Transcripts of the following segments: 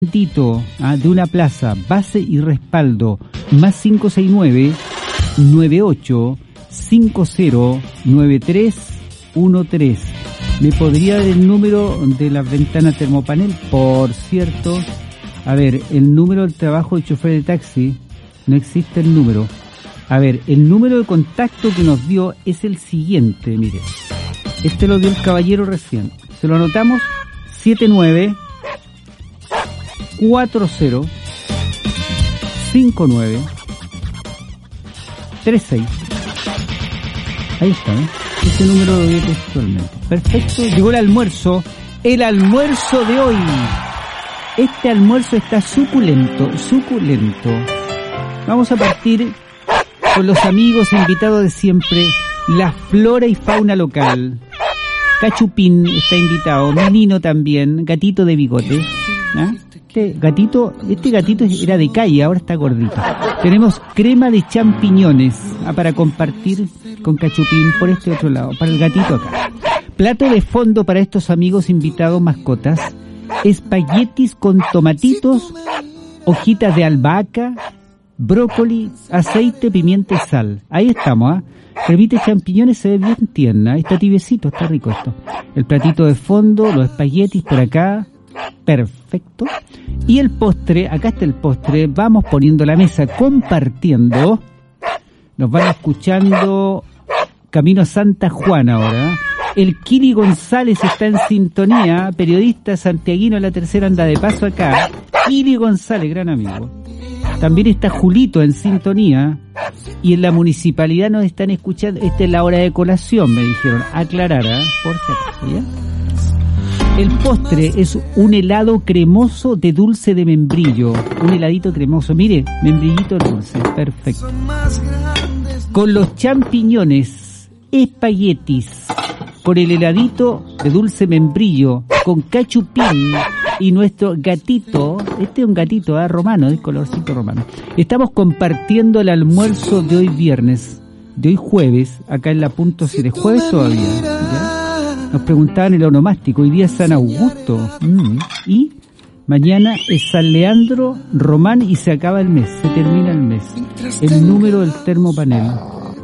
de una plaza, base y respaldo, más 569-98509313. ¿Me podría dar el número de la ventana termopanel? Por cierto, a ver, el número del trabajo de chofer de taxi, no existe el número. A ver, el número de contacto que nos dio es el siguiente, mire. Este lo dio el caballero recién. Se lo anotamos, 79405936. Ahí está, ¿eh? Este número lo dio textualmente. Perfecto, llegó el almuerzo de hoy. Este almuerzo está suculento. Vamos a partir con los amigos invitados de siempre, la flora y fauna local. Cachupín está invitado, Menino también, gatito de bigote. ¿Ah? Este gatito era de calle, ahora está gordito. Tenemos crema de champiñones para compartir con Cachupín por este otro lado, para el gatito acá. Plato de fondo para estos amigos invitados mascotas, espaguetis con tomatitos, hojitas de albahaca, brócoli, aceite, pimienta y sal. Ahí estamos, ¿ah? Cremita de champiñones se ve bien tierna, está tibiecito, está rico esto. El platito de fondo, los espaguetis por acá, perfecto. Y el postre, acá está el postre, vamos poniendo la mesa, compartiendo. Nos van escuchando camino a Santa Juana ahora. El Kili González está en sintonía, periodista santiaguino de La Tercera, anda de paso acá. Kili González, gran amigo. También está Julito en sintonía. Y en la municipalidad nos están escuchando. Esta es la hora de colación, me dijeron. Aclarar, por si acaso, ¿ya? El postre es un helado cremoso de dulce de membrillo. Un heladito cremoso. Mire, membrillito dulce. Perfecto. Con los champiñones, espaguetis, con el heladito de dulce membrillo, con cachupín y nuestro gatito. Este es un gatito romano, de colorcito romano. Estamos compartiendo el almuerzo de hoy viernes, de hoy jueves, acá en la punto 7. Jueves todavía, ¿ya? Nos preguntaban el onomástico, hoy día es San Augusto. Y mañana es San Leandro Román y se acaba el mes, se termina el mes. El número del termopanel.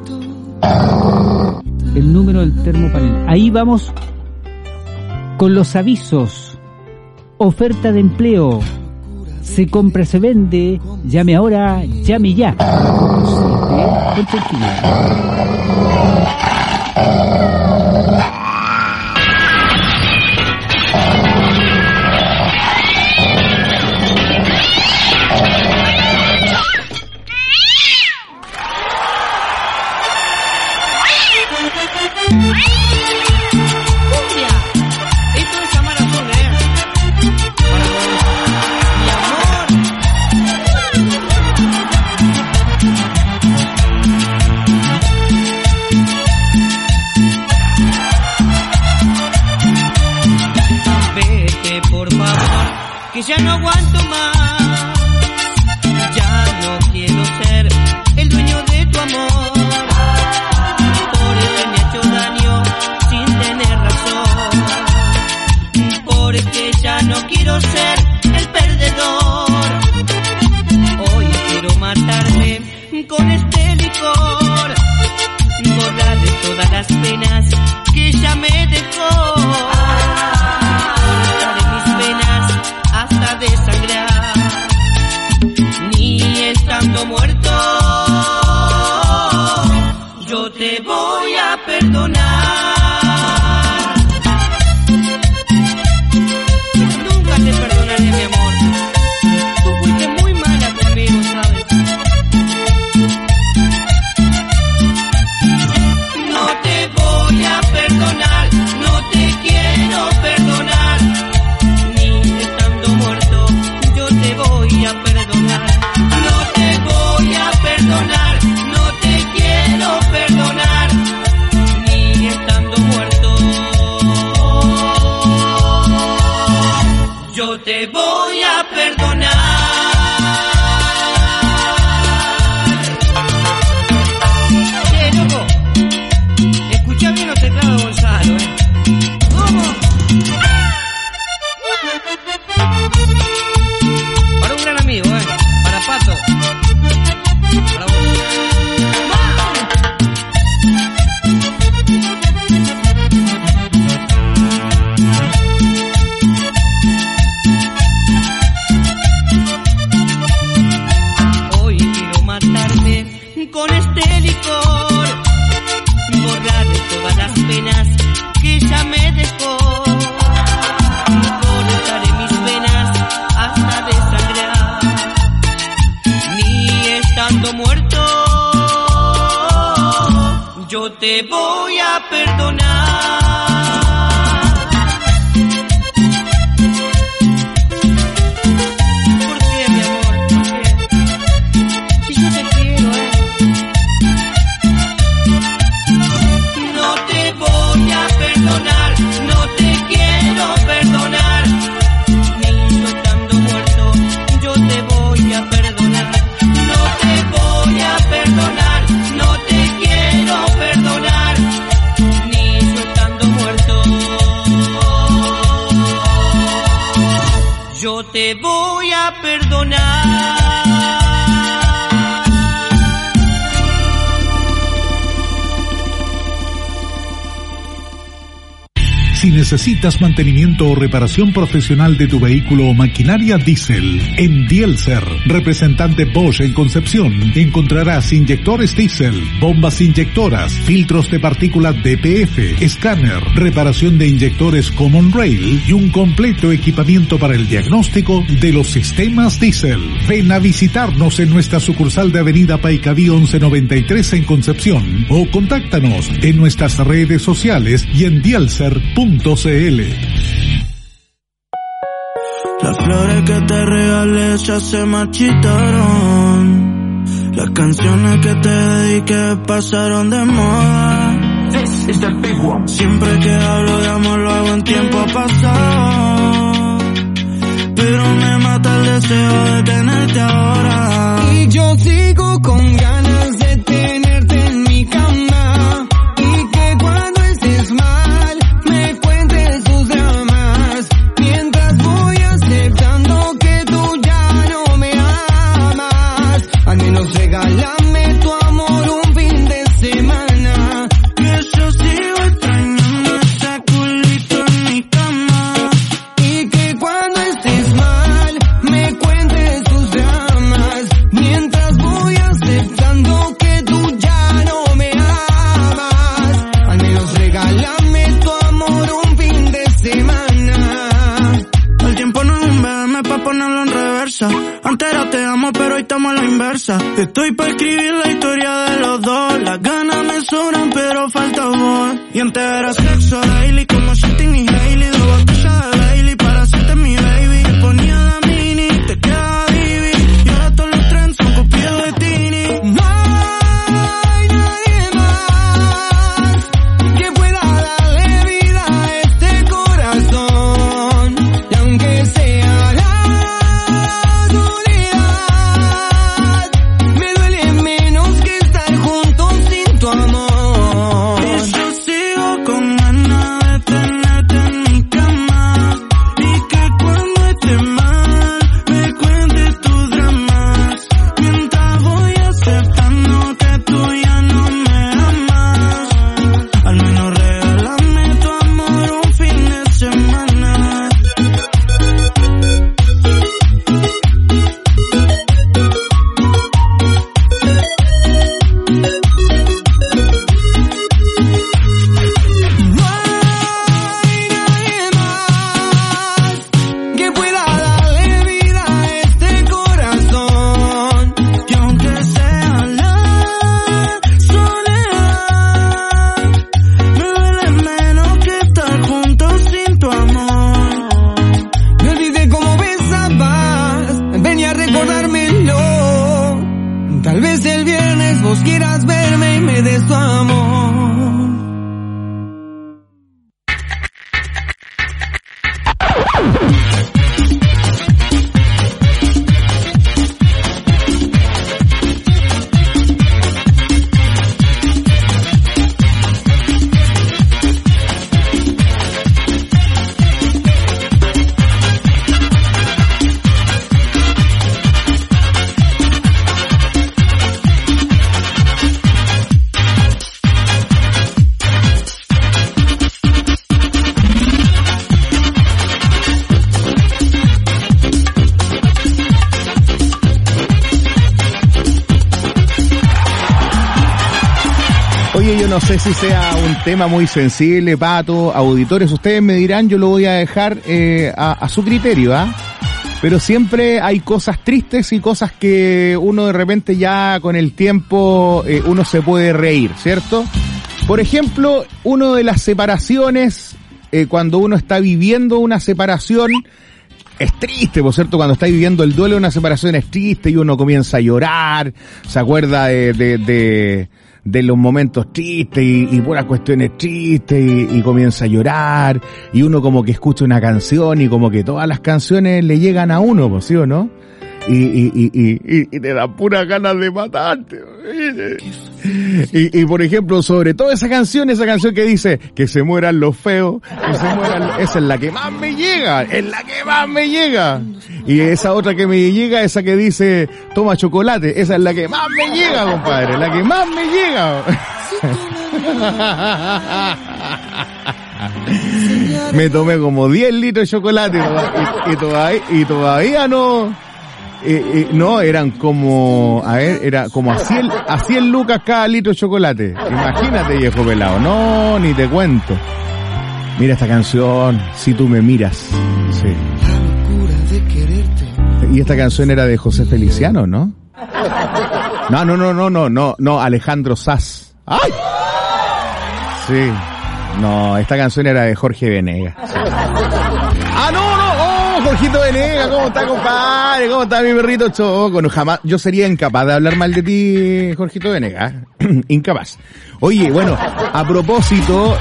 Ahí vamos con los avisos. Oferta de empleo. Se compra, se vende. Llame ahora, llame ya. Con tranquilidad. Que ya no aguanto más, ya no quiero ser el dueño de tu amor, porque me ha hecho daño sin tener razón, porque ya no quiero ser el perdedor, hoy quiero matarme con este licor, borrarle todas las penas que ella me dejó. Desangrar, ni estando muerto, yo te voy a perdonar. Nunca te perdonaré, mi amor. Tú fuiste muy mala conmigo, ¿sabes? No te voy a perdonar, no te quiero perdonar. Te voy a perdonar, no te voy a perdonar, no te quiero perdonar, ni estando muerto. Yo te voy a perdonar. Che, loco, escucha bien los teclados de Gonzalo, ¿Cómo? te voy a perdonar. ¿Por qué, mi amor? ¿Por qué? Si yo te quiero, No te voy a perdonar, no te quiero perdonar. Ni yo estando muerto, yo te voy a perdonar. No te voy a perdonar, no te quiero perdonar. Ni yo estando muerto, yo te voy a perdonar. Si necesitas mantenimiento o reparación profesional de tu vehículo o maquinaria diésel, en Dielser, representante Bosch en Concepción, encontrarás inyectores diésel, bombas inyectoras, filtros de partículas DPF, escáner, reparación de inyectores Common Rail y un completo equipamiento para el diagnóstico de los sistemas diésel. Ven a visitarnos en nuestra sucursal de Avenida Paicaví 1193 en Concepción o contáctanos en nuestras redes sociales y en dielser.cl. Las flores que te regalé ya se marchitaron. Las canciones que te dediqué pasaron de moda. This is the big one. Siempre que hablo de amor lo hago en tiempo pasado, pero me mata el deseo de tenerte ahora. Y yo sigo con ganas de tenerte en mi cama, y que cuando estés mal me cuentes tus dramas, mientras voy aceptando que tú ya no me amas. Al menos regálame tu amor un fin de semana, que yo sigo extrañando ese culito en mi cama. y que cuando estés mal me cuentes tus dramas, mientras voy aceptando que tú ya no me amas. Al menos regálame tu amor un fin de semana. El tiempo no es un BM pa' ponerlo en reversa. Antes era te amo, pero hoy estamos a la inversa. Estoy pa' escribir la historia de los dos. Las ganas me sobran, pero falta amor. Y antes era sexo daily, como Justin y Hailey. 2 botellas de Bailey para hacerte mi baby. Te ponía la mini, te quedaba divi. Y ahora todos los trends son copiados de Tini. No hay nadie más que pueda darle vida a este corazón, y aunque sea la soledad, me duele menos que estar juntos sin tu amor. Y yo sigo con ganas de tenerte en mi cama, y que cuando esté mal me cuentes tus dramas, mientras voy aceptando que tú ya no me amas. Al menos regálame tu amor un fin de semana. No hay nadie más que pueda darle vida a este corazón, Y aunque sea la soledad, me duele menos que estar juntos sin tu amor. me olvidé cómo besabas, venía a recordármelo. Tal vez el viernes vos quieras verme y me des tu amor. Oye, yo no sé si sea un tema muy sensible, Pato, auditores, ustedes me dirán, yo lo voy a dejar a su criterio, ¿ah? Pero siempre hay cosas tristes y cosas que uno de repente ya con el tiempo uno se puede reír, ¿cierto? Por ejemplo, uno de las separaciones, cuando uno está viviendo una separación, es triste, por cierto, cuando está viviendo el duelo de una separación es triste y uno comienza a llorar, se acuerda de los momentos tristes y puras cuestiones tristes y comienza a llorar y uno como que escucha una canción y como que todas las canciones le llegan a uno, ¿sí o no? Y te da puras ganas de matarte. Y por ejemplo, sobre todo esa canción que dice que se mueran los feos, esa es la que más me llega, Y esa otra que me llega, esa que dice toma chocolate, esa es la que más me llega, compadre, la que más me llega. Me tomé como 10 litros de chocolate y todavía no. No, eran como, era como a 100 lucas cada litro de chocolate. Imagínate, viejo pelado. No, ni te cuento. Mira esta canción, Si tú me miras. Sí. Y esta canción era de José Feliciano, ¿no? No, Alejandro Sanz. ¡Ay! Sí. No, esta canción era de Jorge Venegas. Sí. Jorgito Venegas, ¿cómo está, compadre? ¿Cómo está mi perrito Choco? No, jamás, yo sería incapaz de hablar mal de ti, Jorgito Venegas. Incapaz. Oye, bueno, a propósito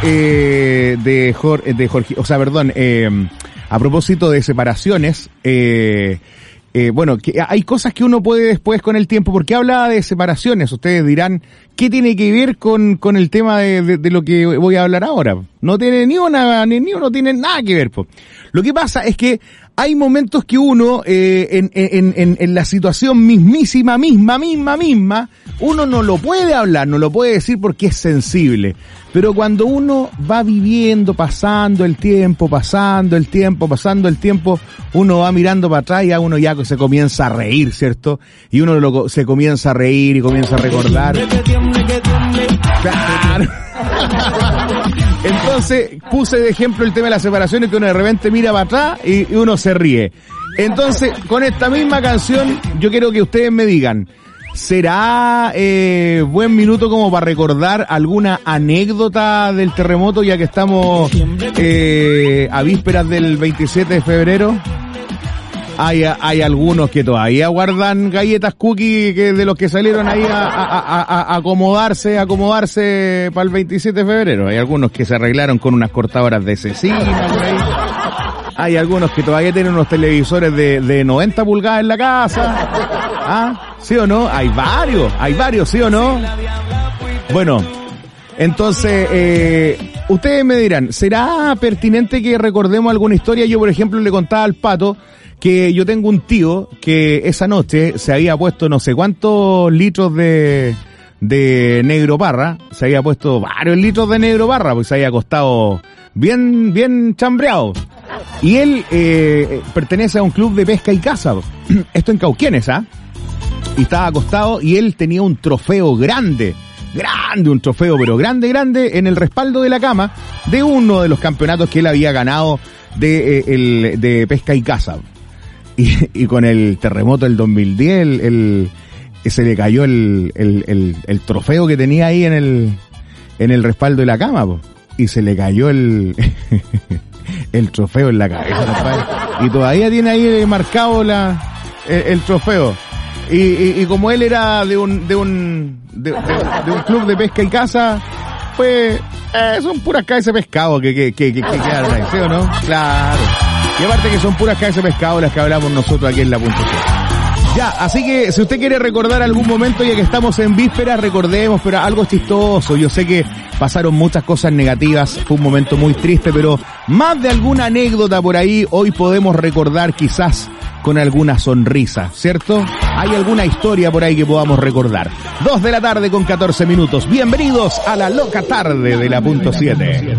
a propósito de separaciones, bueno, que hay cosas que uno puede después con el tiempo, porque habla de separaciones. Ustedes dirán, ¿qué tiene que ver con el tema de lo que voy a hablar ahora? No tiene ni uno tiene nada que ver, po. Lo que pasa es que hay momentos que uno, en la situación misma, uno no lo puede hablar, no lo puede decir porque es sensible. Pero cuando uno va viviendo, pasando el tiempo, uno va mirando para atrás y a uno ya se comienza a reír, ¿cierto? Y uno se comienza a reír y comienza a recordar. Claro. Entonces, puse de ejemplo el tema de las separaciones, que uno de repente mira para atrás y uno se ríe. Entonces, con esta misma canción, yo quiero que ustedes me digan, ¿será buen minuto como para recordar alguna anécdota del terremoto, ya que estamos a vísperas del 27 de febrero? Hay algunos que todavía guardan galletas cookie de los que salieron ahí a acomodarse para el 27 de febrero. Hay algunos que se arreglaron con unas cortadoras de cecina por ahí. Hay algunos que todavía tienen unos televisores de 90 pulgadas en la casa. ¿Ah? ¿Sí o no? Hay varios, ¿sí o no? Bueno, entonces, ustedes me dirán, ¿será pertinente que recordemos alguna historia? Yo, por ejemplo, le contaba al Pato que yo tengo un tío que esa noche se había puesto no sé cuántos litros de negro parra, se había puesto varios litros de negro parra, porque se había acostado bien chambreado. Y él pertenece a un club de pesca y caza, esto en Cauquenes, ¿ah? Y estaba acostado y él tenía un trofeo grande, un trofeo pero grande, en el respaldo de la cama de uno de los campeonatos que él había ganado de pesca y caza. Y con el terremoto del 2010, se le cayó el trofeo que tenía ahí en el respaldo de la cama, po. Y se le cayó el trofeo en la cabeza, compadre. Y todavía tiene ahí marcado el trofeo. Y como él era de un club de pesca y caza, pues son puras cabezas de pescado que quedaron ahí, ¿sí o no? Claro. Y aparte que son puras cabezas de pescado las que hablamos nosotros aquí en la punta. Ya, así que si usted quiere recordar algún momento, ya que estamos en vísperas, recordemos, pero algo chistoso. Yo sé que pasaron muchas cosas negativas, fue un momento muy triste, pero más de alguna anécdota por ahí hoy podemos recordar quizás con alguna sonrisa, ¿cierto? Hay alguna historia por ahí que podamos recordar. 2 de la tarde con 14 minutos. Bienvenidos a la loca tarde de la punto 7.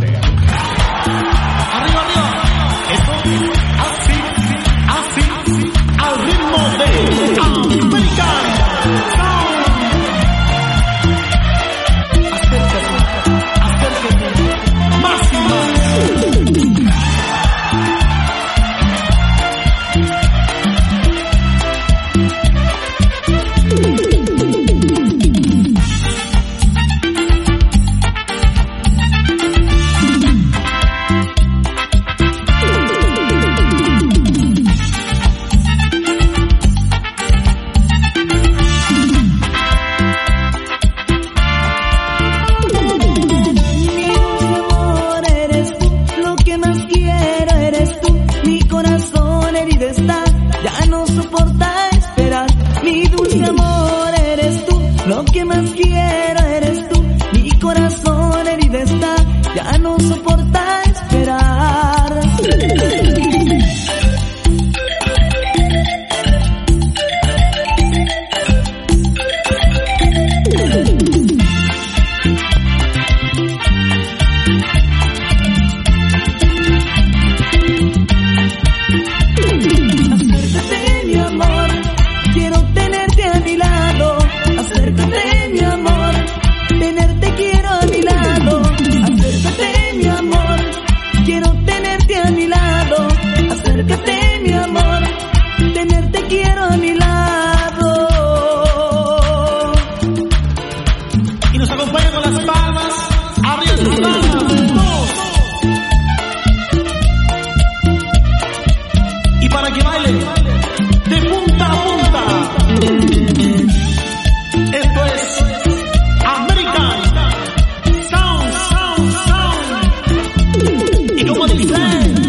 Esto es American Sound, Sound, Sound. Y como dice,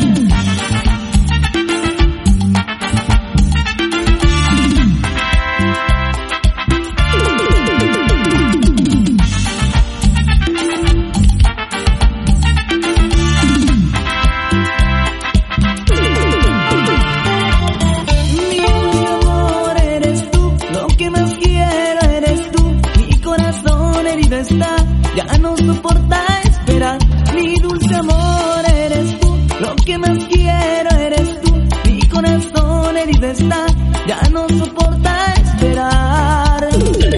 ya no soporta esperar. Mi dulce amor eres tú, lo que más quiero eres tú. Mi corazón herido está, ya no soporta esperar.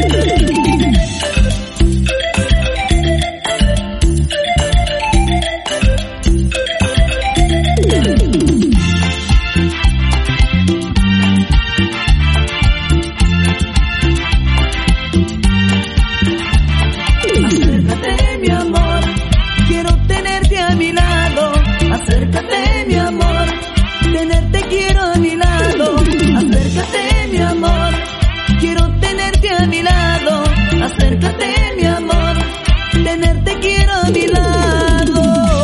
Acércate, mi amor, tenerte quiero a mi lado. Acércate, mi amor, quiero tenerte a mi lado. Acércate, mi amor, tenerte quiero a mi lado.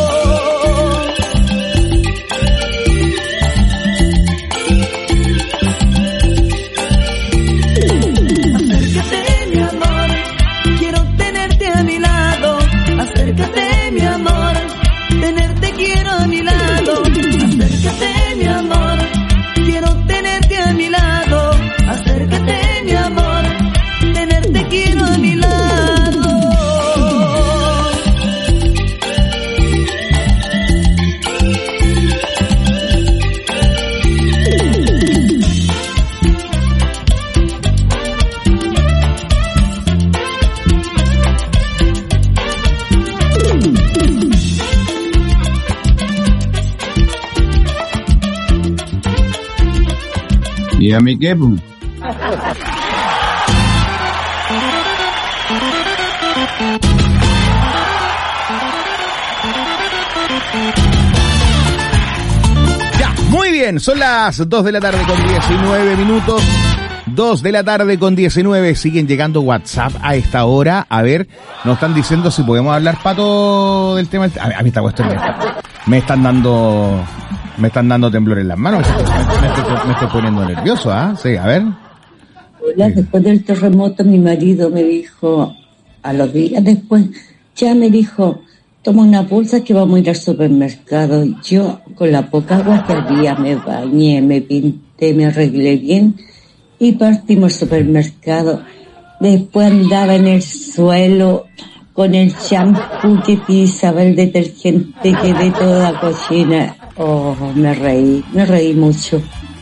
Acércate, mi amor, quiero tenerte a mi lado. Acércate, mi amor, tenerte quiero a mi lado. Acércate, mi amor, quiero tenerte a mi lado. Acércate, mi amor, tenerte quiero a mi lado. ¿Y a mí qué? Pues? Ya, muy bien, son las 2 de la tarde con 19 minutos. 2 de la tarde con 19, siguen llegando WhatsApp a esta hora. A ver, nos están diciendo si podemos hablar, Pato, del tema. A mí esta cuestión me están dando temblor en las manos. Me estoy poniendo nervioso, ¿ah? Sí, a ver. Hola, después del terremoto mi marido me dijo, a los días después, ya me dijo, toma una bolsa que vamos a ir al supermercado. Yo, con la poca agua que había, me bañé, me pinté, me arreglé bien y partimos al supermercado. Después andaba en el suelo con el champú que pisaba, el detergente, quedé toda cochina. Oh, me reí mucho.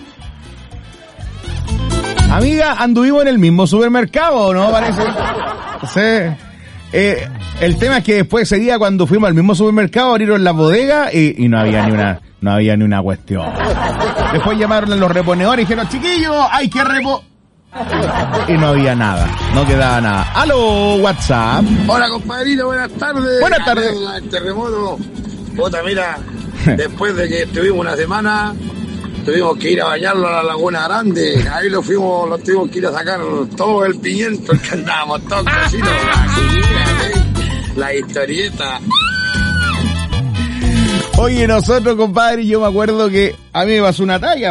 Amiga, anduvimos en el mismo supermercado, ¿no? Parece. Sí. El tema es que después ese día cuando fuimos al mismo supermercado abrieron la bodega y no había ni una cuestión. Después llamaron a los reponedores y dijeron, chiquillos, hay que y no había nada, no quedaba nada. ¡Aló, WhatsApp! Hola, compadrito, buenas tardes. Buenas tardes. El terremoto. Puta, mira, después de que estuvimos una semana, tuvimos que ir a bañarlo a la Laguna Grande. Ahí lo tuvimos que ir a sacar todo el pimiento, que andábamos todos cocidos. La historieta. Oye, nosotros, compadre, yo me acuerdo que a mí me pasó una talla,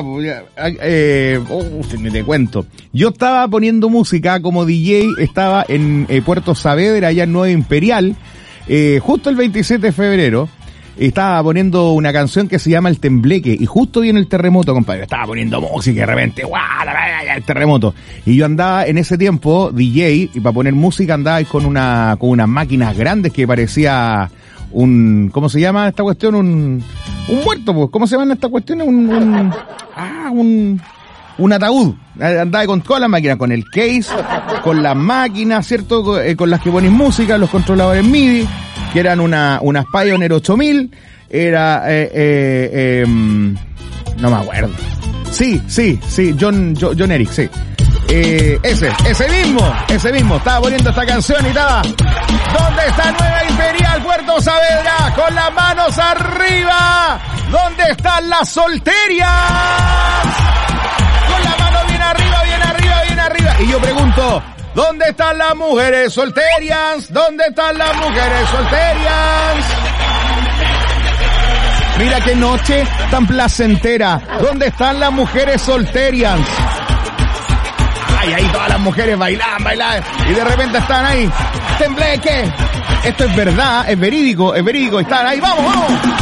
ni te cuento. Yo estaba poniendo música como DJ, estaba en Puerto Saavedra, allá en Nueva Imperial, justo el 27 de febrero. Estaba poniendo una canción que se llama El Tembleque, y justo viene el terremoto, compadre. Estaba poniendo música y de repente, ¡guau! El terremoto. Y yo andaba en ese tiempo, DJ, y para poner música andaba con unas máquinas grandes que parecía ¿cómo se llama esta cuestión? Un muerto, pues. ¿Cómo se llama esta cuestión? Un ataúd. Andaba con todas las máquinas, con el case, con las máquinas, ¿cierto? Con las que pones música, los controladores MIDI, que eran unas Pioneer 8000, no me acuerdo. Sí, John Eric, sí. Ese mismo, estaba poniendo esta canción y estaba, ¿dónde está Nueva Imperial, Puerto Saavedra? Con las manos arriba, ¿dónde están las solterias? Con la mano bien arriba, ¿Dónde están las mujeres solterias? ¿Dónde están las mujeres solterias? Mira qué noche tan placentera. ¿Dónde están las mujeres solterias? Ay, ahí todas las mujeres bailan. Y de repente están ahí. Tembleque. Esto es verdad, es verídico. Están ahí, vamos.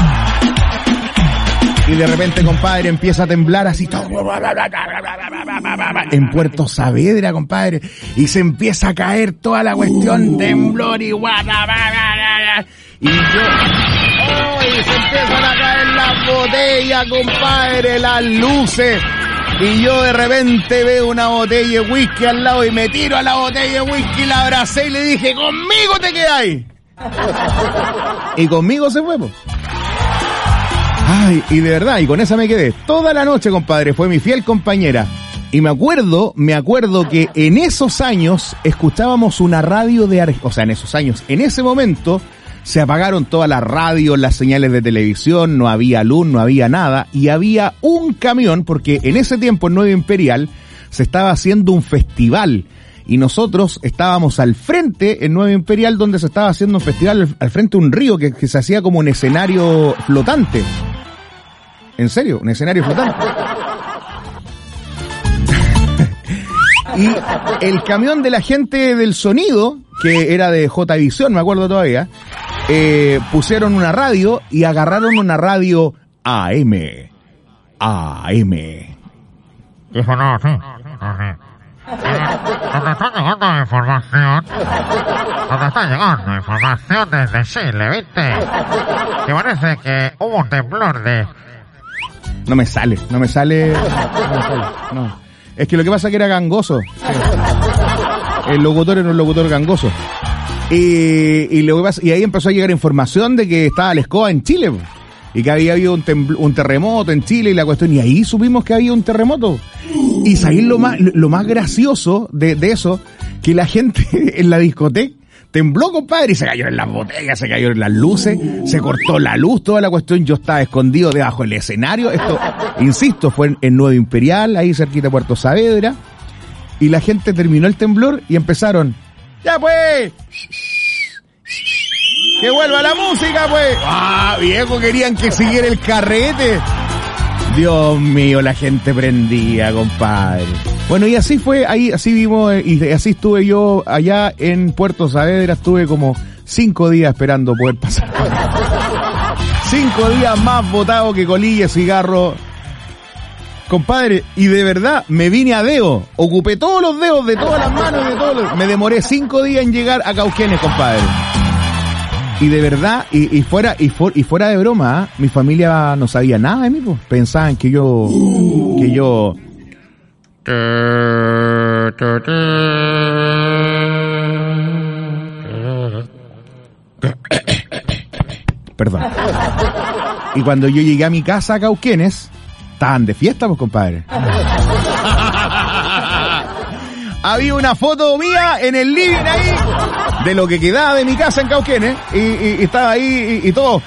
Y de repente, compadre, empieza a temblar así todo. En Puerto Saavedra, compadre. Y se empieza a caer toda la cuestión, temblor y guata. Y yo... ¡ay! Se empiezan a caer las botellas, compadre, las luces. Y yo de repente veo una botella de whisky al lado y me tiro a la botella de whisky, la abracé y le dije, ¡conmigo te quedáis! Y conmigo se fue, po. Ay, y de verdad, y con esa me quedé toda la noche, compadre, fue mi fiel compañera. Y me acuerdo que en esos años escuchábamos una radio en ese momento se apagaron todas las radios, las señales de televisión, no había luz, no había nada, y había un camión, porque en ese tiempo en Nueva Imperial se estaba haciendo un festival, y nosotros estábamos al frente en Nueva Imperial donde se estaba haciendo un festival al frente de un río que se hacía como un escenario flotante. ¿En serio? ¿Un escenario flotante? Y el camión de la gente del sonido, que era de J-Visión, me acuerdo todavía, pusieron una radio y agarraron una radio AM. Dijo, no, sí. ¿Dónde está llegando información? ¿Dónde está llegando información desde Chile, viste? Que parece que hubo un temblor de... No me sale. No. Es que lo que pasa es que era gangoso. Sí. El locutor era un locutor gangoso. Y lo que pasa, y ahí empezó a llegar información de que estaba la escoba en Chile, y que había habido un terremoto en Chile y la cuestión, y ahí supimos que había un terremoto. Y sabéis lo más gracioso de eso, que la gente en la discoteca tembló, compadre, y se cayó en las botellas, se cayó en las luces, se cortó la luz, toda la cuestión. Yo estaba escondido debajo del escenario. Esto, insisto, fue en Nueva Imperial, ahí cerquita de Puerto Saavedra, y la gente terminó el temblor y empezaron, ¡ya pues! ¡Que vuelva la música, pues! ¡Ah, viejo! Querían que siguiera el carrete. Dios mío, la gente prendía, compadre. Bueno, y así fue, así vimos, y así estuve yo allá en Puerto Saavedra. Estuve como 5 días esperando poder pasar. 5 días más botado que colilla, cigarro. Compadre, y de verdad, me vine a dedo. Ocupé todos los dedos de todas las manos, me demoré 5 días en llegar a Cauquenes, compadre. Y de verdad, y fuera de broma, mi familia no sabía nada de mí, pues. Pensaban que yo... Perdón. Y cuando yo llegué a mi casa a Cauquenes, estaban de fiesta, pues, compadre. Había una foto mía en el living ahí, de lo que quedaba de mi casa en Cauquenes, y estaba ahí y todo,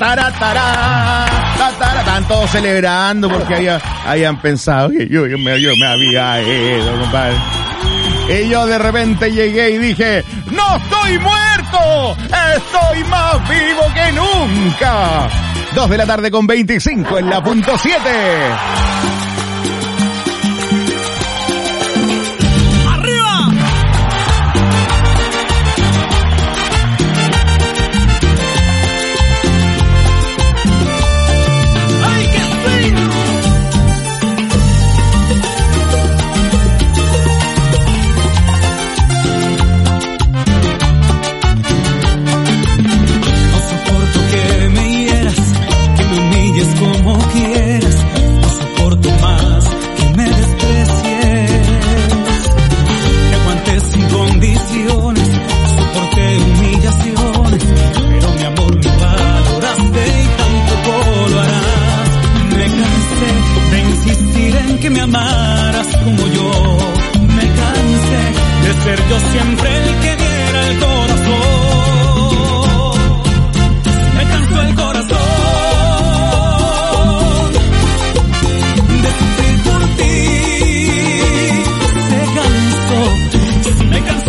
estaban todos celebrando porque habían pensado que yo me había ido, compadre. Y yo de repente llegué y dije, ¡no estoy muerto! ¡Estoy más vivo que nunca! 2:25 en la punto 7. Que me amaras como yo, me cansé de ser yo siempre el que diera el corazón. Me cansó el corazón de sufrir por ti. Se cansó, me cansó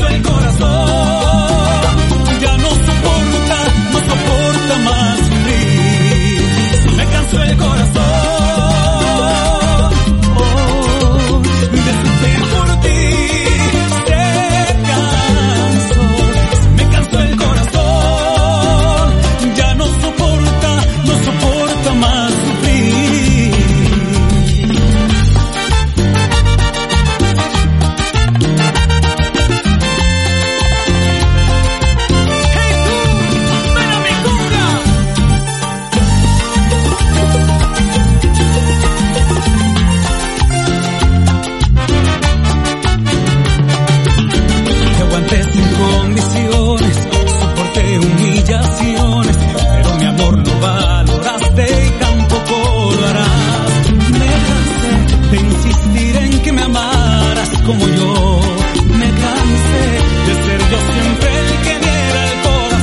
como yo. Me cansé de ser yo siempre el que diera el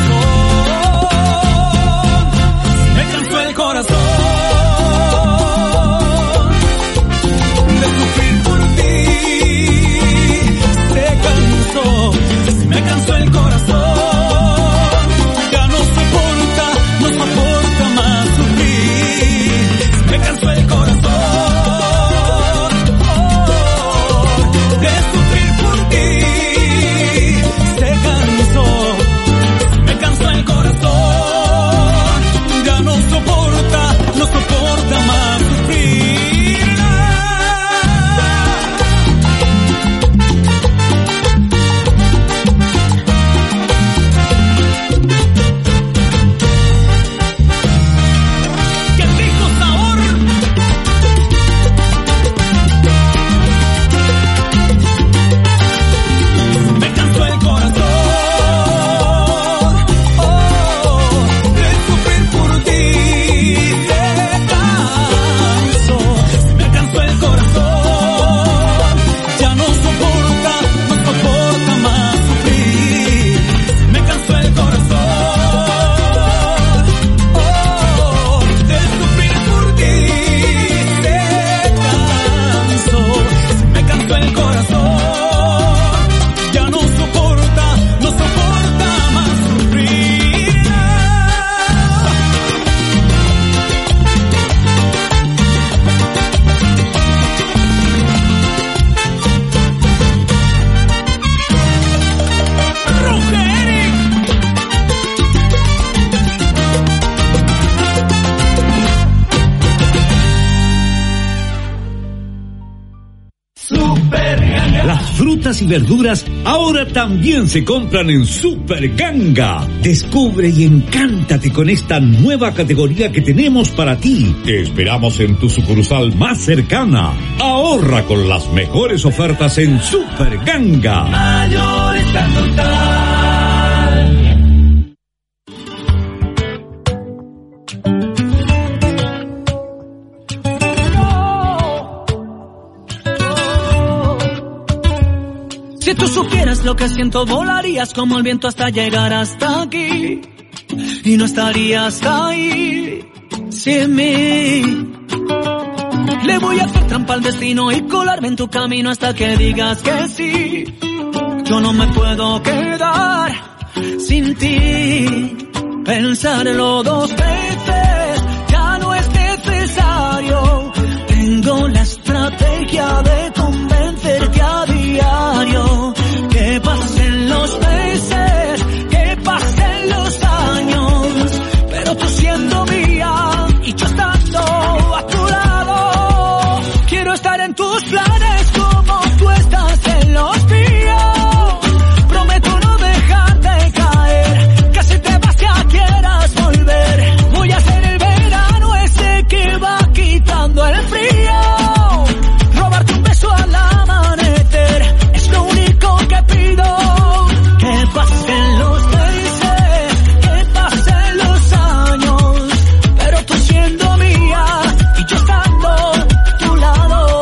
corazón. Me cansó el corazón de sufrir por ti. Se cansó, me cansó el corazón. Ya no soporta más sufrir. Me cansó el corazón de sufrir por ti. Se cansó, me cansó el corazón. Ya no soporta más sufrir. ¡Qué rico sabor! Me cansó el corazón de sufrir por ti. Se cansó, me cansó el corazón. Ya no soporta más sufrir. Me cansó el corazón de sufrir por ti. Se cansó, me cansó el corazón. Ya no soporta más sufrir. Las frutas y verduras ahora también se compran en Super Ganga. Descubre y encántate con esta nueva categoría que tenemos para ti. Te esperamos en tu sucursal más cercana. Ahorra con las mejores ofertas en Super Ganga. Mayorista total. Si tú supieras lo que siento, volarías como el viento hasta llegar hasta aquí. Y no estarías ahí sin mí. Le voy a hacer trampa al destino y colarme en tu camino hasta que digas que sí. Yo no me puedo quedar sin ti. Pensarlo dos veces ya no es necesario. Tengo la estrategia de convencerte a diario. Que pasen los meses, que pasen los años, pero tú siendo mía y yo estando a tu lado. Quiero estar en tus planes como tú estás en los míos. Prometo no dejarte caer, que si te vas ya quieras volver. Voy a ser el verano ese que va quitando el frío. Robarte un beso al amanecer es lo único que pido. Que pasen los meses, que pasen los años, pero tú siendo mía y yo estando a tu lado.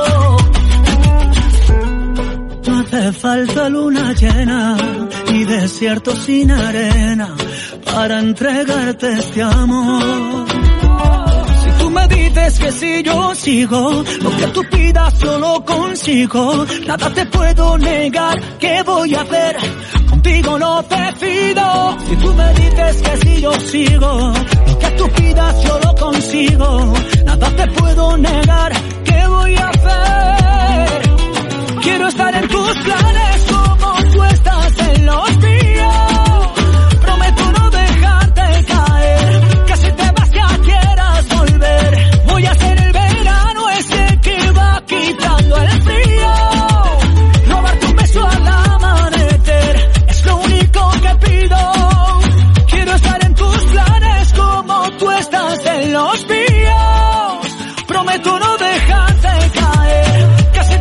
No hace falta luna llena y desierto sin arena para entregarte este amor. Si tú me dices que si yo sigo, lo que tú pidas yo lo consigo. Nada te puedo negar, ¿qué voy a hacer? Contigo no te pido. Si tú me dices que si yo sigo, lo que tú pidas yo lo consigo. Nada te puedo negar, ¿qué voy a hacer? Quiero estar en tus planes como tú estás en los míos. Prometo no dejarte caer, que si te vas ya quieras volver. Voy a ser el verano ese que va quitando el frío. Robarte un beso al amanecer es lo único que pido. Quiero estar en tus planes como tú estás en los míos. Prometo no dejarte caer, que si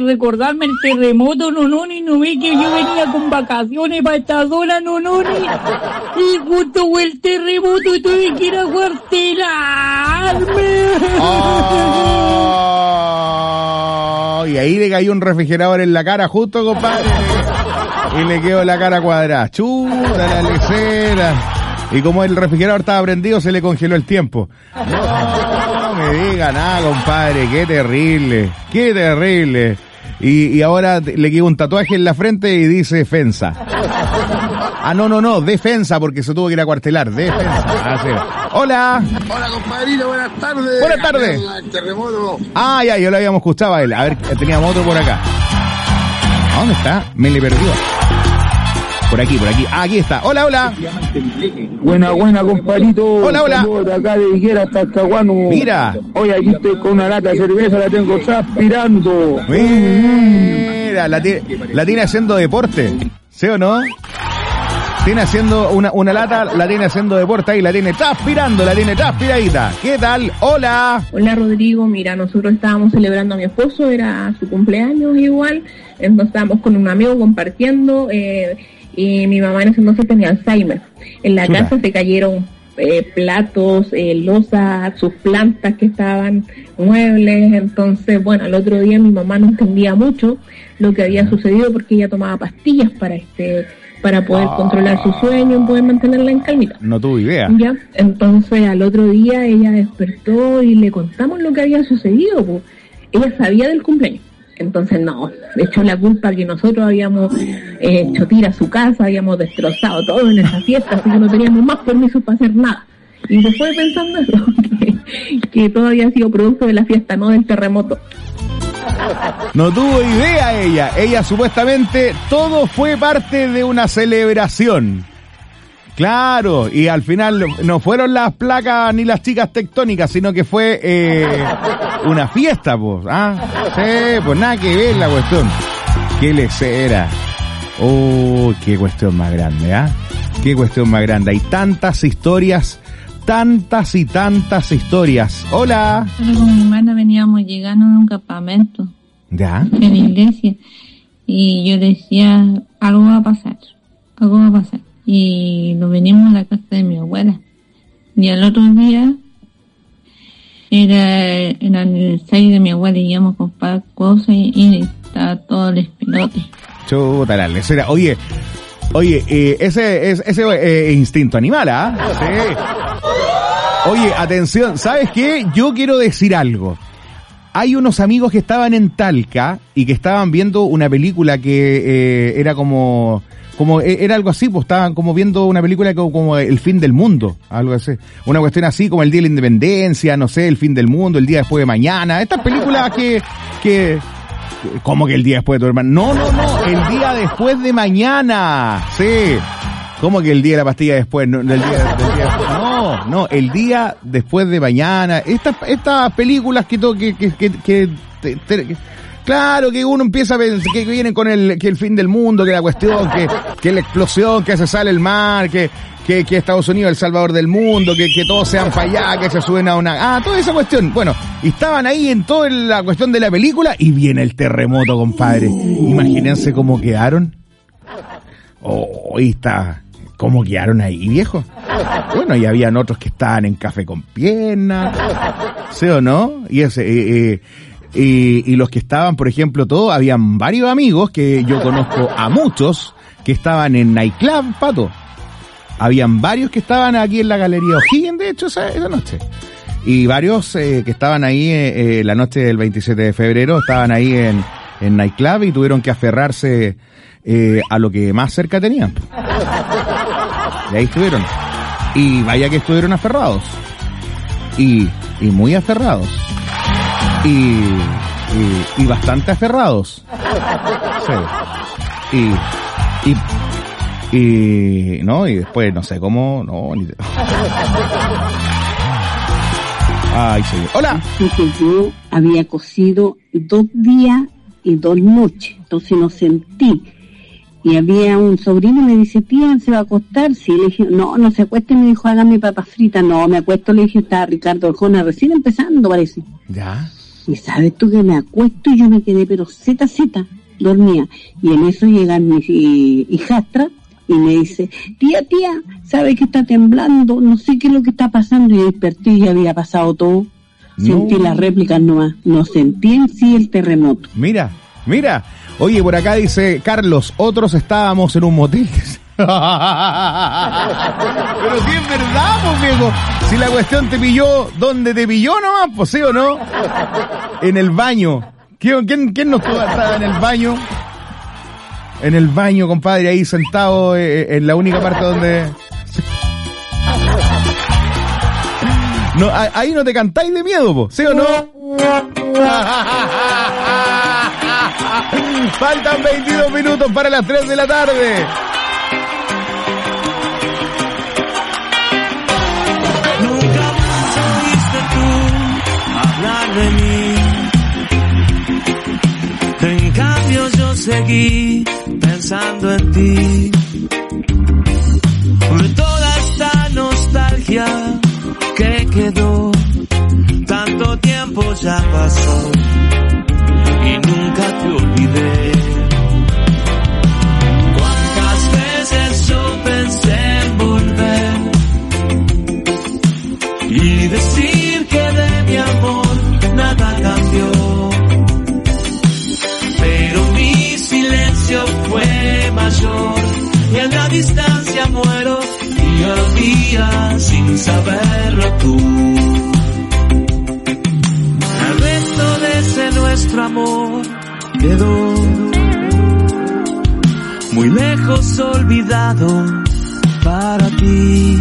recordarme el terremoto, Nononi, no ve que yo venía con vacaciones para esta zona, Nononi, y justo fue el terremoto y tuve que ir a cuartelarme. Oh, y ahí le cayó un refrigerador en la cara justo, compadre, y le quedó la cara cuadrada. Chuta la lecera. Y como el refrigerador estaba prendido, se le congeló el tiempo. No me diga nada, compadre, qué terrible, qué terrible. Y ahora le quedó un tatuaje en la frente y dice FENSA. Ah, no, defensa, porque se tuvo que ir a cuartelar, defensa. Así. Hola. Hola, compadrito, buenas tardes. Buenas tardes. El terremoto. Ah, ya, yo lo habíamos escuchado a él. A ver, teníamos otro por acá. ¿A dónde está? Me le perdió. Por aquí. Ah, aquí está. Hola. Buena, compadrito. Hola. De acá de Higuera hasta Chaguano. Mira. Hoy aquí estoy con una lata de cerveza, la tengo transpirando. Mira, la tiene haciendo deporte. ¿Sí o no? Tiene haciendo una lata, la tiene haciendo deporte ahí, la tiene transpiradita. ¿Qué tal? Hola. Hola, Rodrigo. Mira, nosotros estábamos celebrando a mi esposo, era su cumpleaños igual. Entonces estábamos con un amigo compartiendo, y mi mamá en ese entonces tenía Alzheimer. En la casa se cayeron platos, losas, sus plantas que estaban, muebles. Entonces, bueno, al otro día mi mamá no entendía mucho lo que había sucedido porque ella tomaba pastillas para poder controlar su sueño y poder mantenerla en calmita. No tuve idea. Ya, entonces al otro día ella despertó y le contamos lo que había sucedido, pues. Ella sabía del cumpleaños. Entonces no, le echó la culpa que nosotros habíamos hecho tira a su casa, habíamos destrozado todo en esa fiesta, así que no teníamos más permiso para hacer nada. Y se fue pensando eso, que todo había sido producto de la fiesta, no del terremoto. No tuvo idea ella. Ella supuestamente todo fue parte de una celebración. Claro, y al final no fueron las placas ni las chicas tectónicas, sino que fue una fiesta, pues. Sí, pues nada que ver la cuestión. Qué lecera. Oh, qué cuestión más grande, Qué cuestión más grande. Hay tantas historias, tantas y tantas historias. Hola. Pero con mi hermana veníamos llegando de un campamento. ¿Ya? En la iglesia. Y yo decía, algo va a pasar. Y nos venimos a la casa de mi abuela. Y al otro día era el aniversario de mi abuela y íbamos a comprar cosas y estaba todo el espelote. Chuta la lecera. Oye, ese instinto animal, Sí. Oye, atención, ¿sabes qué? Yo quiero decir algo. Hay unos amigos que estaban en Talca y que estaban viendo una película que era como era algo así, pues estaban como viendo una película como el fin del mundo, algo así, una cuestión así como el día de la independencia, no sé, el fin del mundo, el día después de mañana, estas películas que ¿cómo que el día después de tu hermano? No, el día después de mañana, sí, ¿cómo que el día de la pastilla después? No, el día después, no, el día después de mañana, estas películas claro, que uno empieza a pensar que vienen con que el fin del mundo, que la cuestión, que la explosión, que se sale el mar, que Estados Unidos es el salvador del mundo, que todos sean para allá, que se suben a una... toda esa cuestión. Bueno, y estaban ahí en toda la cuestión de la película y viene el terremoto, compadre. Imagínense cómo quedaron. ¿Cómo quedaron ahí, viejo? Bueno, y habían otros que estaban en café con piernas, ¿sí o no? Y los que estaban, por ejemplo, habían varios amigos que yo conozco a muchos que estaban en nightclub, Pato. Habían varios que estaban aquí en la Galería O'Higgins, de hecho, esa noche. Y varios que estaban ahí la noche del 27 de febrero, estaban ahí en nightclub y tuvieron que aferrarse a lo que más cerca tenían. Y ahí estuvieron. Y vaya que estuvieron aferrados. Y muy aferrados. Y bastante aferrados. Sí. Y después no sé cómo, Ay, sí. Hola. Entonces yo había cosido 2 días y 2 noches, entonces no sentí. Y había un sobrino y me dice, tía, ¿se va a acostar? Sí, le dije, no se acueste, me dijo, hágame papas fritas. No, me acuesto, le dije, estaba Ricardo Arjona recién empezando, parece. Ya. Y sabes tú que me acuesto y yo me quedé, pero zeta, dormía. Y en eso llega mi hijastra y me dice, tía, ¿sabe que está temblando? No sé qué es lo que está pasando. Y desperté y ya había pasado todo. Sentí las réplicas nomás. No sentí en sí el terremoto. Mira. Oye, por acá dice Carlos, otros estábamos en un motel. Pero si es verdad, pues, viejo. Si la cuestión te pilló, ¿dónde te pilló nomás? Pues, ¿sí o no? En el baño. ¿Quién no estaba en el baño? En el baño, compadre, ahí sentado en la única parte donde... No, ahí no te cantáis de miedo, po, ¿sí o no? Faltan 22 minutos para las 3 de la tarde. Nunca más oíste tú hablar de mí. En cambio yo seguí pensando en ti. De toda esta nostalgia que quedó, tanto tiempo ya pasó y nunca te olvidé. Cuántas veces yo pensé en volver y decir que de mi amor nada cambió, pero mi silencio fue mayor y en la distancia muero día a día sin saberlo tú. El resto de ese nuestro amor quedó muy lejos, olvidado para ti.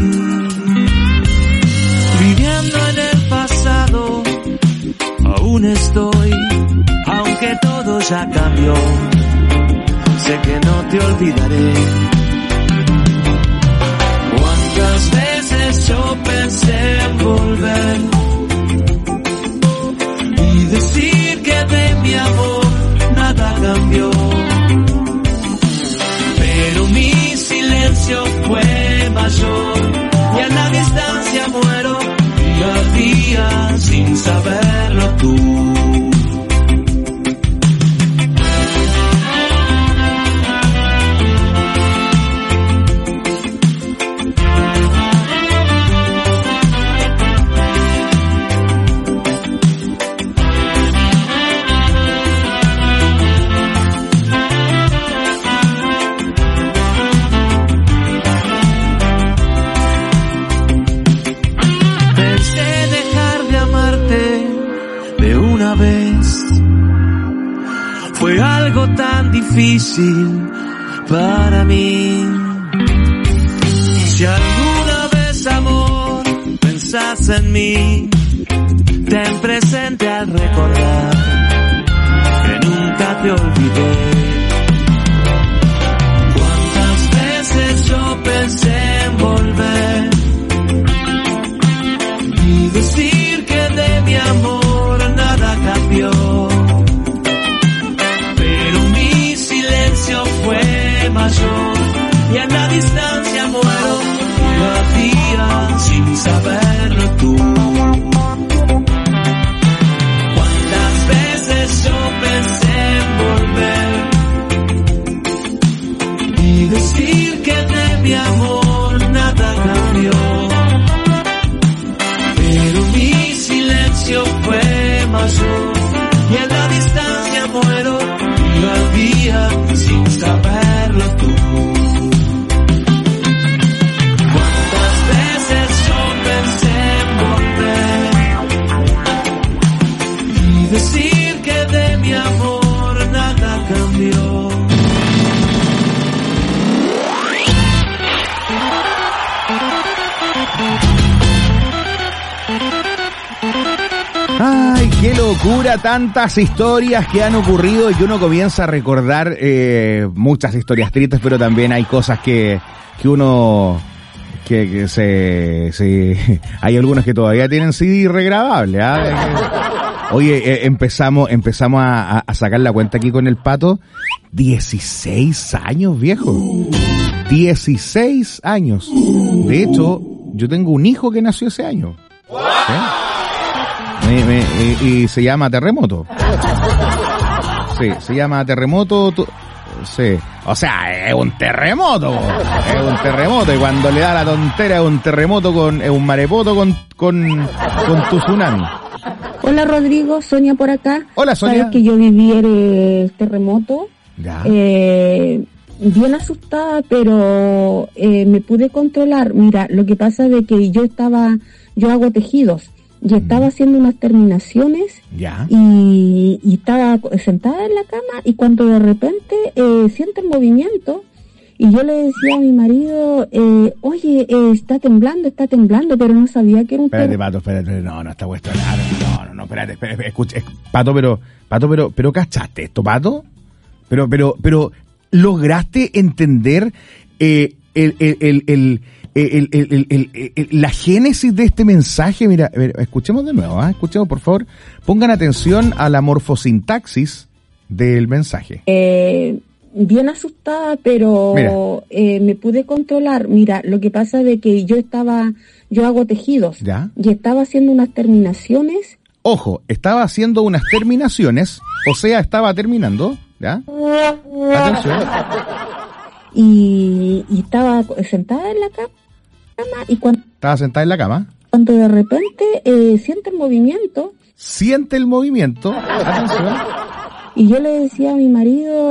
Viviendo en el pasado aún estoy, aunque todo ya cambió, sé que no te olvidaré. Cuántas veces yo pensé en volver y decir que de mi amor nada cambió, pero mi silencio fue mayor y a la distancia muero día a día sin saberlo tú. Fue algo tan difícil para mí. Si alguna vez, amor, pensás en mí, ten presente al recordar que nunca te olvidé. Cuántas veces yo pensé en volver y decir que de mi amor nada cambió, fue mayor y en la distancia muero día a día sin saberlo tú. Cuántas veces yo pensé en volver y decir que de mi amor nada cambió, pero mi silencio fue mayor y en la distancia muero día a día sin saberlo tú. Cuántas veces yo pensé en volver y decir que de mi amor nada cambió. Ay, qué locura, tantas historias que han ocurrido y que uno comienza a recordar muchas historias tristes, pero también hay cosas que uno que se hay algunas que todavía tienen CD regrabable, ¿ah? Oye, empezamos a sacar la cuenta aquí con el Pato. 16 años, viejo. 16 años. De hecho, yo tengo un hijo que nació ese año. ¿Sí? Y se llama terremoto. Sí, se llama terremoto. Sí, o sea, es un terremoto. Es un terremoto. Y cuando le da la tontera, es un terremoto es un maremoto con tu tsunami. Hola Rodrigo, Sonia por acá. Hola Sonia. Sabes que yo viví el terremoto. Ya. Bien asustada, pero me pude controlar. Mira, lo que pasa es de que yo hago tejidos y estaba haciendo unas terminaciones. Ya. Y estaba sentada en la cama y cuando de repente siento el movimiento y yo le decía a mi marido, oye, está temblando, pero no sabía que era un Espérate, Pato, espérate, no, está puesto no, espérate, escucha, Pato, pero ¿cachaste esto, Pato? Pero ¿lograste entender la génesis de este mensaje? Mira, a ver, escuchemos de nuevo, escuchemos por favor, pongan atención a la morfosintaxis del mensaje. Bien asustada, pero me pude controlar. Mira, lo que pasa es de que yo hago tejidos. ¿Ya? Y estaba haciendo unas terminaciones. Ojo, estaba haciendo unas terminaciones, o sea, estaba terminando, ¿ya? Atención. Y estaba sentada en la cama y estaba sentada en la cama. Cuando de repente siente el movimiento. Atención. Y yo le decía a mi marido.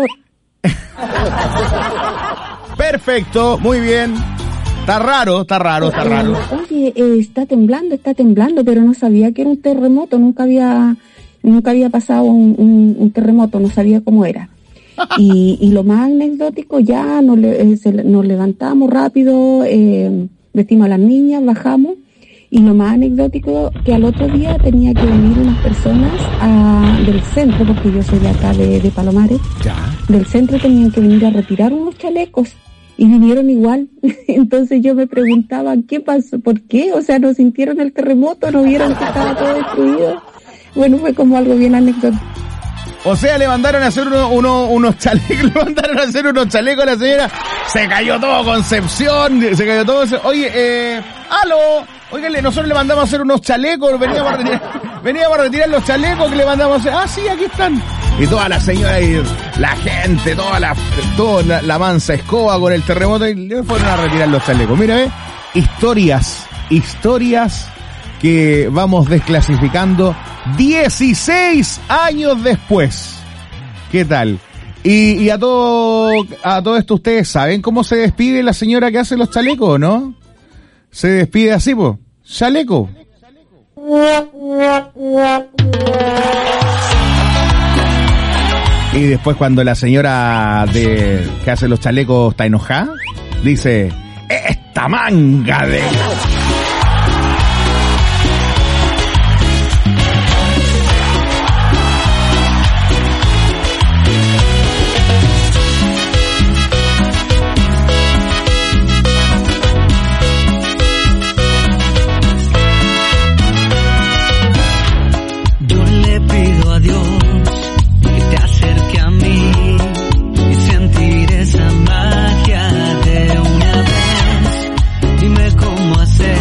Perfecto, muy bien. Está raro. Oye, está temblando, pero no sabía que era un terremoto. Nunca había pasado un terremoto, no sabía cómo era. Y lo más anecdótico, ya nos levantamos rápido, vestimos a las niñas, bajamos, y lo más anecdótico que al otro día tenía que venir unas personas del centro, porque yo soy de acá de Palomares. Ya. Del centro tenían que venir a retirar unos chalecos y vinieron igual. Entonces yo me preguntaba, ¿qué pasó? ¿Por qué? O sea, ¿no sintieron el terremoto? ¿No vieron que estaba todo destruido? Bueno, fue como algo bien anecdótico. O sea, le mandaron a hacer unos chalecos a la señora. Se cayó todo Concepción, Oye, aló. Óigale, nosotros le mandamos a hacer unos chalecos, veníamos a retirar los chalecos que le mandamos a hacer. Ah, sí, aquí están. Y toda la señora y la gente, toda la mansa escoba con el terremoto, y le fueron a retirar los chalecos. Mira, historias que vamos desclasificando 16 años después. ¿Qué tal? Y a todo esto, ustedes saben cómo se despide la señora que hace los chalecos, ¿no? Se despide así, po. Chaleco. Y después cuando la señora que hace los chalecos está enojada, dice, esta manga de... Sentir esa magia de una vez. Dime cómo hacer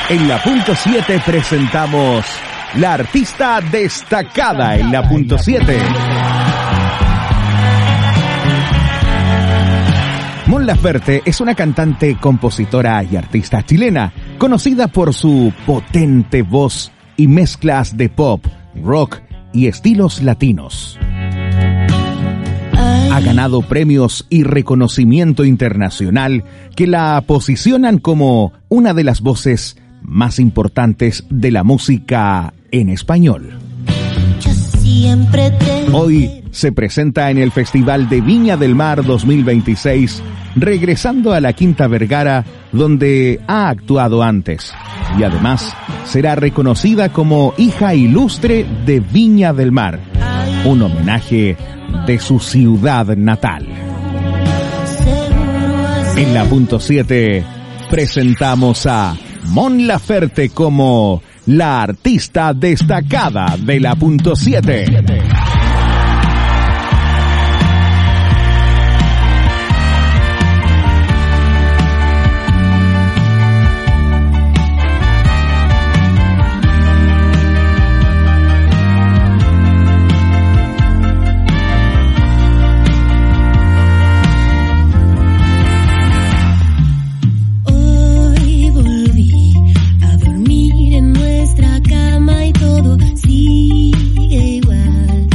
En la punto 7 presentamos la artista destacada en la punto 7. Mon Laferte es una cantante, compositora y artista chilena, conocida por su potente voz y mezclas de pop, rock y estilos latinos. Ha ganado premios y reconocimiento internacional que la posicionan como una de las voces más importantes de la música en español. Hoy se presenta en el Festival de Viña del Mar 2026, regresando a la Quinta Vergara, donde ha actuado antes, y además será reconocida como hija ilustre de Viña del Mar, un homenaje de su ciudad natal. En la punto 7 presentamos a Mon Laferte como la artista destacada de la punto 7. Hoy volví a dormir en nuestra cama y todo sigue igual.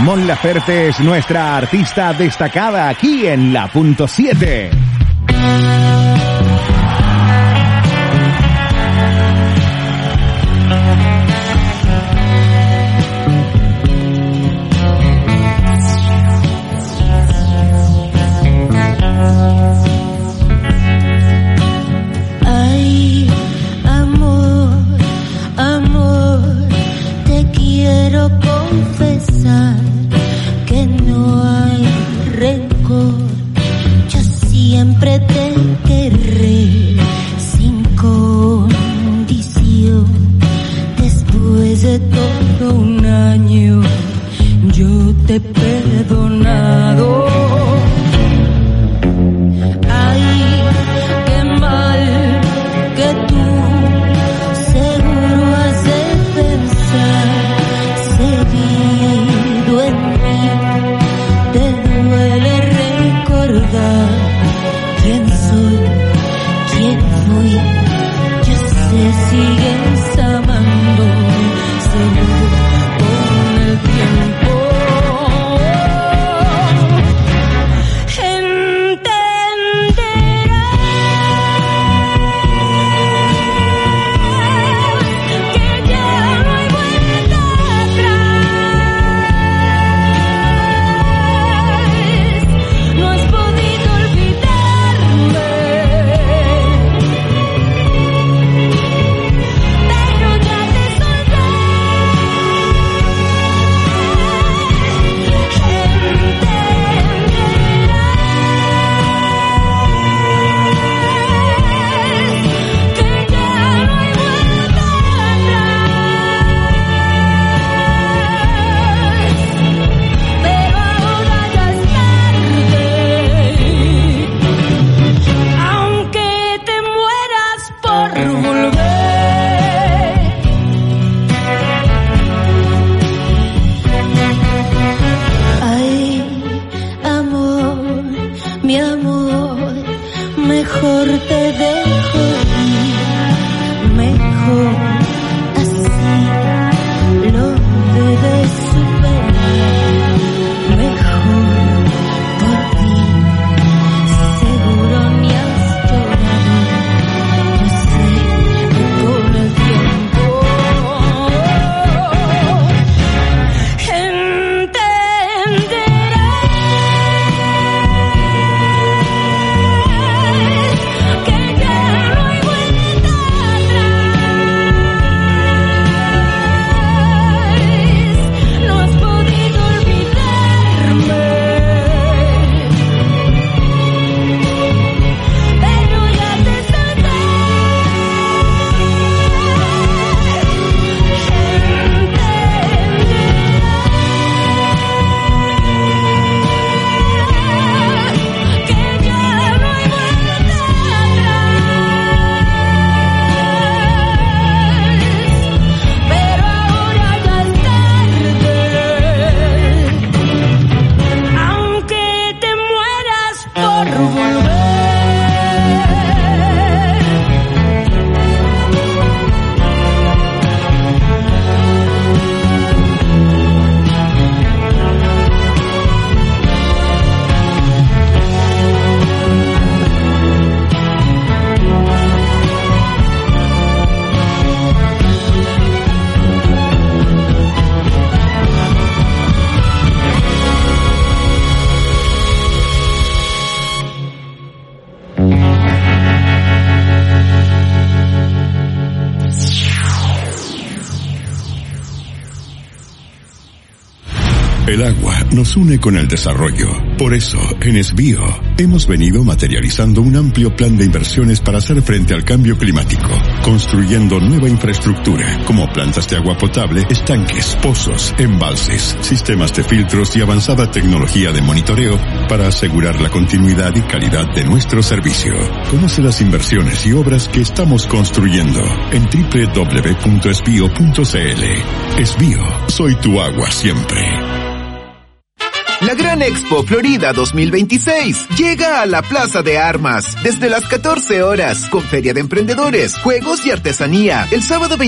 Mon Laferte es nuestra artista destacada aquí en La Punto 7. Ay, amor, amor, te quiero confesar que no hay rencor. Yo siempre te querré sin condición. Después de todo un año, yo te he perdonado. Ay, qué mal que tú seguro has de pensar, seguido en mí, te duele recordar quién soy, quién fui. Yo sé sigues amándome, seguro con el tiempo. Mejor te dejo ir, mejor así lo debes superar, mejor por ti, seguro ni has llorado, yo sé que con el tiempo El agua nos une con el desarrollo. Por eso, en Esbío, hemos venido materializando un amplio plan de inversiones para hacer frente al cambio climático, construyendo nueva infraestructura, como plantas de agua potable, estanques, pozos, embalses, sistemas de filtros y avanzada tecnología de monitoreo para asegurar la continuidad y calidad de nuestro servicio. Conoce las inversiones y obras que estamos construyendo en www.esbio.cl. Esbío, soy tu agua siempre. La Gran Expo Florida 2026 llega a la Plaza de Armas desde las 14 horas con feria de emprendedores, juegos y artesanía. El sábado